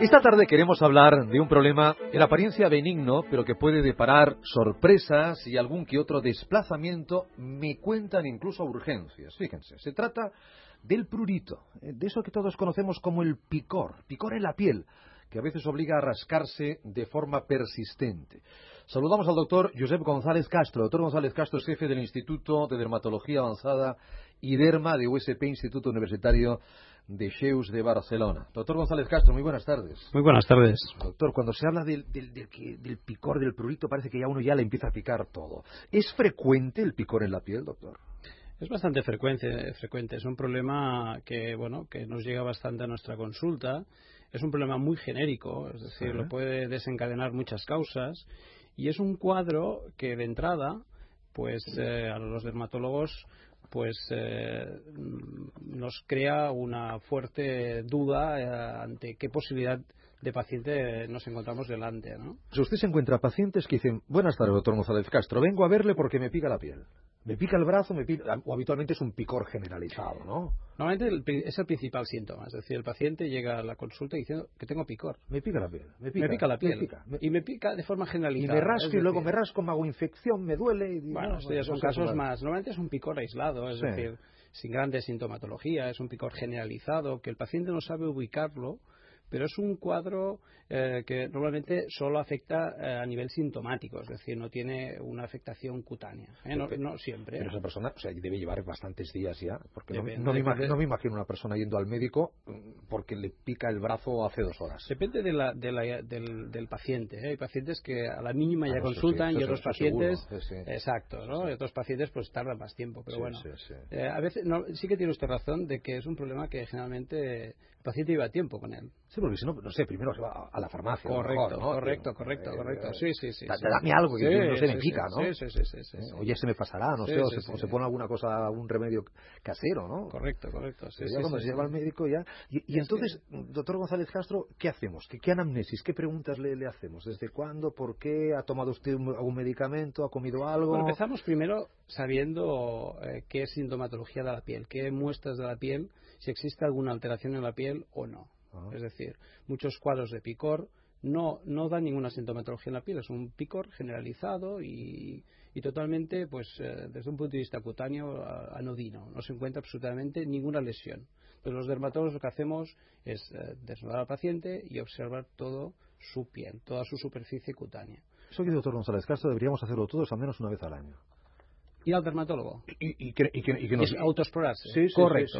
Esta tarde queremos hablar de un problema en apariencia benigno, pero que puede deparar sorpresas y algún que otro desplazamiento, me cuentan incluso urgencias. Fíjense, se trata del prurito, de eso que todos conocemos como el picor en la piel, que a veces obliga a rascarse de forma persistente. Saludamos al doctor Josep González Castro. Doctor González Castro es jefe del Instituto de Dermatología Avanzada y Derma de USP, Instituto Universitario de Cheus de Barcelona. Doctor González Castro, muy buenas tardes. Muy buenas tardes. Doctor, cuando se habla del picor, del prurito, parece que ya uno ya le empieza a picar todo. ¿Es frecuente el picor en la piel, doctor? Es bastante frecuente. Es un problema que nos llega bastante a nuestra consulta. Es un problema muy genérico, es decir, lo puede desencadenar muchas causas, y es un cuadro que de entrada, a los dermatólogos, nos crea una fuerte duda ante qué posibilidad de paciente nos encontramos delante, ¿no? Si usted se encuentra pacientes que dicen: buenas tardes, doctor González Castro, vengo a verle porque me pica la piel, me pica el brazo, o habitualmente es un picor generalizado, ¿no? Normalmente es el principal síntoma, es decir, el paciente llega a la consulta diciendo que tengo picor. Me pica la piel. Me pica la piel. Y me pica de forma generalizada. Y me rasco, y luego me rasco, me hago infección, me duele. Estos ya son casos más. Normalmente es un picor aislado, es decir, sin grandes sintomatología, es un picor generalizado, que el paciente no sabe ubicarlo, pero es un cuadro que normalmente solo afecta a nivel sintomático, es decir, no tiene una afectación cutánea, no siempre. Pero esa persona, debe llevar bastantes días ya, porque no me imagino una persona yendo al médico porque le pica el brazo hace 2 horas. Depende del paciente, Hay pacientes que a la mínima ya consultan, y otros pacientes, exacto, ¿no? Y otros pacientes tardan más tiempo, pero a veces sí que tiene usted razón de que es un problema que generalmente el paciente lleva tiempo con él. Sí, porque si no, primero se va a la farmacia. Correcto, ¿no? correcto. Sí. Dame algo que no se me pica, ¿no? Sí. Oye, se me pasará, no sé, o se pone alguna cosa, algún remedio casero, ¿no? Correcto. Cuando se lleva al médico ya. Y entonces, doctor González Castro, ¿qué hacemos? ¿Qué anamnesis? ¿Qué preguntas le hacemos? ¿Desde cuándo? ¿Por qué? ¿Ha tomado usted algún medicamento? ¿Ha comido algo? Bueno, empezamos primero sabiendo qué es sintomatología de la piel, qué muestras de la piel, si existe alguna alteración en la piel o no. Es decir, muchos cuadros de picor no dan ninguna sintomatología en la piel, es un picor generalizado y totalmente, desde un punto de vista cutáneo, anodino. No se encuentra absolutamente ninguna lesión. Entonces, los dermatólogos lo que hacemos es desnudar al paciente y observar toda su piel, toda su superficie cutánea. Eso que, doctor González Castro, deberíamos hacerlo todos al menos una vez al año. Ir al dermatólogo y que nos... es autoexplorarse. Sí, correcto.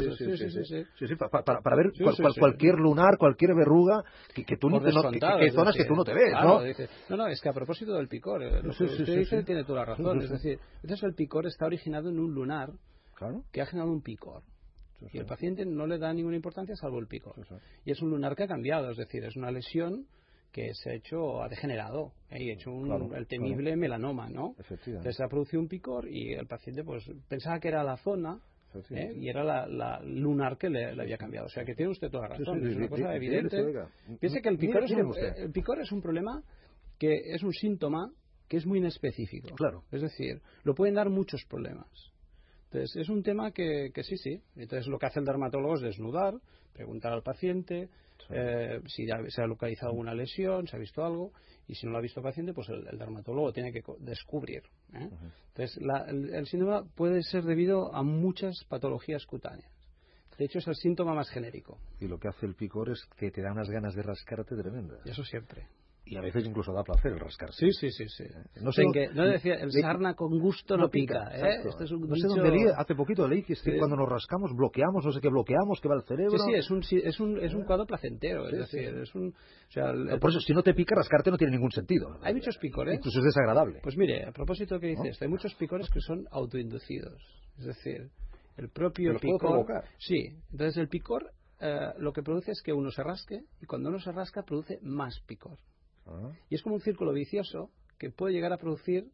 Sí, para ver cualquier lunar, cualquier verruga que tú no, que zonas que tú no te ves, claro, ¿no? No, es que a propósito del picor, lo que usted dice tiene toda la razón. Es decir, entonces el picor está originado en un lunar que ha generado un picor. Y el paciente no le da ninguna importancia salvo el picor. Y es un lunar que ha cambiado, es decir, es una lesión que ha degenerado, y ha hecho el temible melanoma, ¿no? Entonces se ha producido un picor y el paciente pensaba que era la zona, y era la lunar que le había cambiado. O sea que tiene usted toda la razón, es una cosa evidente. Piense que el picor es un problema, que es un síntoma que es muy inespecífico. Es decir, lo pueden dar muchos problemas. Entonces es un tema que sí. Entonces lo que hace el dermatólogo es desnudar, preguntar al paciente si se ha localizado alguna lesión, se ha visto algo, y si no lo ha visto el paciente, el dermatólogo tiene que descubrir. Entonces el síntoma puede ser debido a muchas patologías cutáneas. De hecho, es el síntoma más genérico. Y lo que hace el picor es que te da unas ganas de rascarte tremendas. Y eso siempre. Y a veces incluso da placer el rascarse. Sí. No decía, el sarna con gusto no pica. Esto es un no sé dónde leí, hace poquito leí que cuando nos rascamos bloqueamos, no sé qué bloqueamos, que va al cerebro. Es un cuadro placentero. Es decir, por eso, si no te pica, rascarte no tiene ningún sentido. Hay muchos picores. Incluso es desagradable. Pues mire, a propósito que dice esto, hay muchos picores que son autoinducidos. Es decir, el propio picor. ¿Puedo provocar? Sí. Entonces el picor lo que produce es que uno se rasque, y cuando uno se rasca produce más picor. Y es como un círculo vicioso que puede llegar a producir,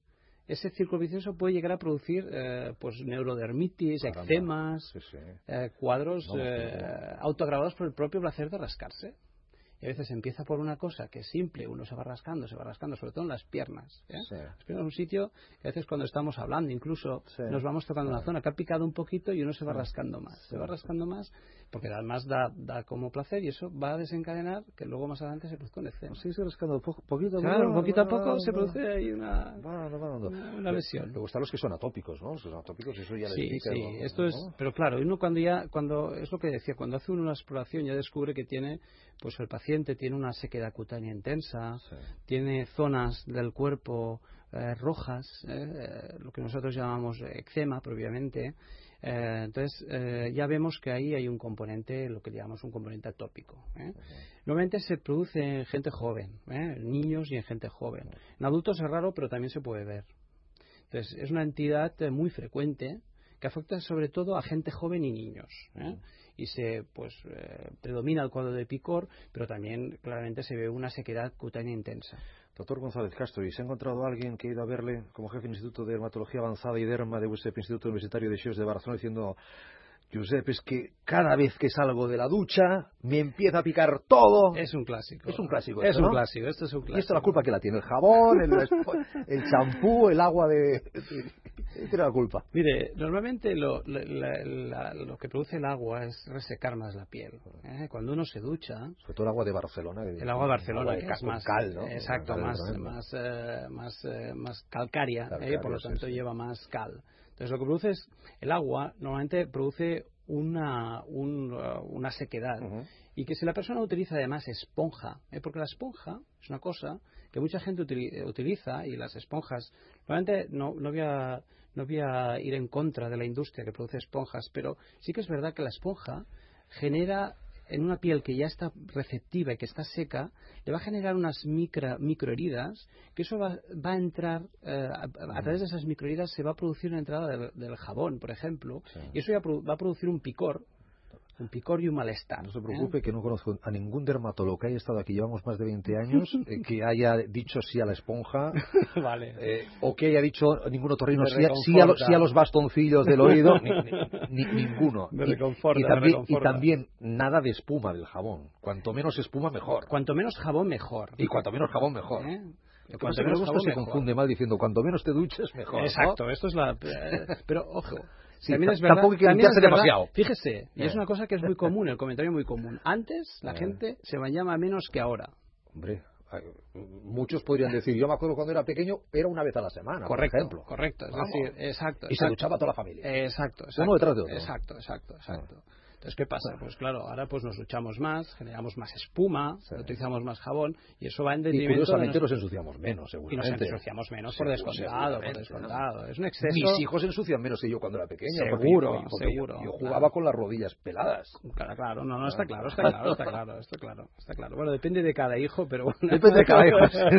neurodermitis, eczemas, cuadros autoagravados por el propio placer de rascarse. Y a veces empieza por una cosa que es simple, uno se va rascando, sobre todo en las piernas. Las piernas es un sitio que a veces cuando estamos hablando incluso nos vamos tocando una zona que ha picado un poquito y uno se va rascando más. Se va rascando más porque además da como placer y eso va a desencadenar que luego más adelante se produzca un eczema. Sí, se rascando poquito. Claro, poquito a poco se produce ahí una lesión. Luego están los que son atópicos, ¿no? Los atópicos, eso ya les pica. Sí, esto es... Pero claro, uno cuando es lo que decía, cuando hace una exploración ya descubre que tiene, pues el paciente tiene una sequedad cutánea intensa, tiene zonas del cuerpo rojas, lo que nosotros llamamos eczema propiamente. Entonces ya vemos que ahí hay un componente, lo que llamamos un componente atópico. Normalmente se produce en gente joven, en niños y en gente joven. En adultos es raro, pero también se puede ver. Entonces es una entidad muy frecuente que afecta sobre todo a gente joven y niños. Y predomina el cuadro de picor, pero también claramente se ve una sequedad cutánea intensa. Doctor González Castro, ¿y se ha encontrado alguien que ha ido a verle como jefe del Instituto de Dermatología Avanzada y Derma de USEP, Instituto Universitario de Xeus de Barcelona, diciendo: Josep, es que cada vez que salgo de la ducha me empieza a picar todo? Es un clásico. Es un clásico. Esto es un clásico. ¿Y esto la culpa que la tiene? ¿El jabón, el champú, el agua de...? ¿Quién tiene la culpa? Mire, normalmente lo que produce el agua es resecar más la piel. Cuando uno se ducha... Sobre todo el agua de Barcelona. El agua de Barcelona, que es más... cal, ¿no? Exacto, más calcárea, por lo tanto lleva más cal. Entonces lo que produce es, el agua normalmente produce una sequedad. Y que si la persona utiliza además esponja, porque la esponja es una cosa que mucha gente utiliza, y las esponjas, normalmente no voy a ir en contra de la industria que produce esponjas, pero sí que es verdad que la esponja genera, en una piel que ya está receptiva y que está seca, le va a generar unas microheridas, que eso va a entrar, a través de esas microheridas se va a producir una entrada del jabón, por ejemplo, y eso ya va a producir un picor y un malestar. No se preocupe, que no conozco a ningún dermatólogo que haya estado aquí, llevamos más de 20 años, que haya dicho sí a la esponja, vale. O que haya dicho ningún otorrino sí a los bastoncillos del oído, ninguno. Y también nada de espuma del jabón. Cuanto menos espuma, mejor. Cuanto menos jabón, mejor. Y cuanto menos jabón, mejor. Cuanto menos jabón, se confunde mal diciendo cuanto menos te duches, mejor. Exacto, ¿no? Esto es la... Pero, ojo... Sí, también es verdad, tampoco hay que limpiarse demasiado. Fíjese, y es una cosa que es muy común, el comentario muy común. Antes la gente se bañaba menos que ahora. Hombre, muchos podrían decir, yo me acuerdo cuando era pequeño, era una vez a la semana, por ejemplo. Correcto, es decir, exacto. Y se duchaba toda la familia. Exacto. Uno detrás de otro. Exacto. Entonces, ¿qué pasa? Pues claro, ahora pues nos duchamos más, generamos más espuma, utilizamos más jabón, y eso va en detrimento... Y curiosamente nos ensuciamos menos, seguramente. Y nos ensuciamos menos, por descontado. ¿No? Es un exceso... Mis hijos se ensucian menos que yo cuando era pequeño. Seguro. Yo jugaba con las rodillas peladas. Claro, está claro. Bueno, depende de cada hijo, pero... Depende de cada hijo.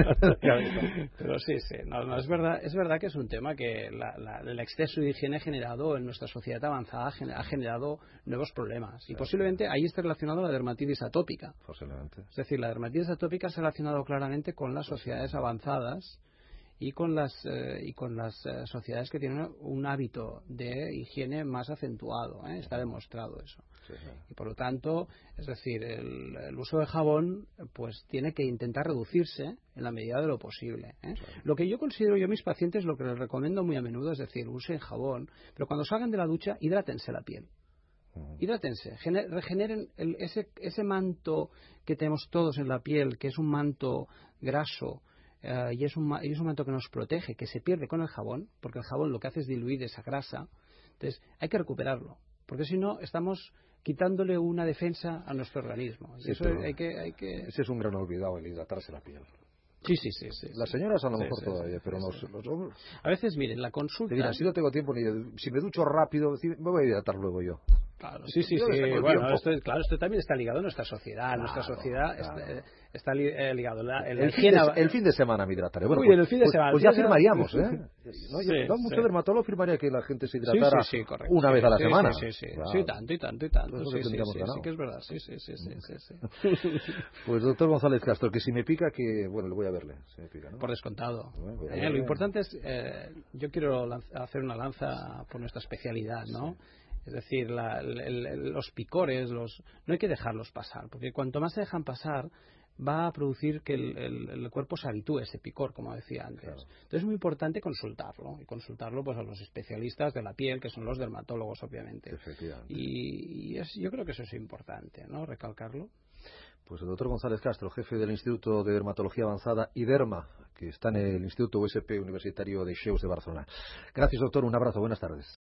Pero sí, no, es verdad que es un tema que el exceso de higiene generado en nuestra sociedad avanzada ha generado nuevos problemas. Y posiblemente ahí está relacionado la dermatitis atópica. Posiblemente. Es decir, la dermatitis atópica se ha relacionado claramente con las sociedades avanzadas y con las sociedades que tienen un hábito de higiene más acentuado. Está demostrado eso. Y por lo tanto, es decir, el uso de jabón pues tiene que intentar reducirse en la medida de lo posible. Lo que yo considero, yo a mis pacientes lo que les recomiendo muy a menudo es decir, usen jabón, pero cuando salgan de la ducha, hidrátense la piel. Hidrátense, regeneren ese manto que tenemos todos en la piel, que es un manto graso, y es un manto que nos protege, que se pierde con el jabón, porque el jabón lo que hace es diluir esa grasa. Entonces hay que recuperarlo, porque si no estamos quitándole una defensa a nuestro organismo. Sí, eso hay que... Ese es un gran olvidado, el hidratarse la piel. Sí. Las señoras a lo mejor todavía, pero los hombres... A veces, miren, la consulta... Te dirán, si no tengo tiempo, si me ducho rápido, me voy a hidratar luego yo. Claro, sí. Bueno, esto también está ligado a nuestra sociedad. Nuestra sociedad está ligado. El fin de semana me hidrataré. Bueno, el fin de semana. Pues ya firmaríamos, mucho dermatólogo firmaría que la gente se hidratara una vez a la semana. Sí, tanto. Sí, que es verdad. Sí. Pues doctor González Castro, que si me pica, que bueno, le voy a verle. Si me pica, ¿no? Por descontado. Lo importante es, yo quiero hacer una lanza por nuestra especialidad, ¿no? Es decir, los picores, no hay que dejarlos pasar, porque cuanto más se dejan pasar, va a producir que el cuerpo se habitúe a ese picor, como decía antes. Claro. Entonces es muy importante consultarlo, y consultarlo pues a los especialistas de la piel, que son los dermatólogos, obviamente. Y yo creo que eso es importante, ¿no? Recalcarlo. Pues el doctor González Castro, jefe del Instituto de Dermatología Avanzada IDERMA, que está en el Instituto USP Universitario de Xeus de Barcelona. Gracias, doctor. Un abrazo. Buenas tardes.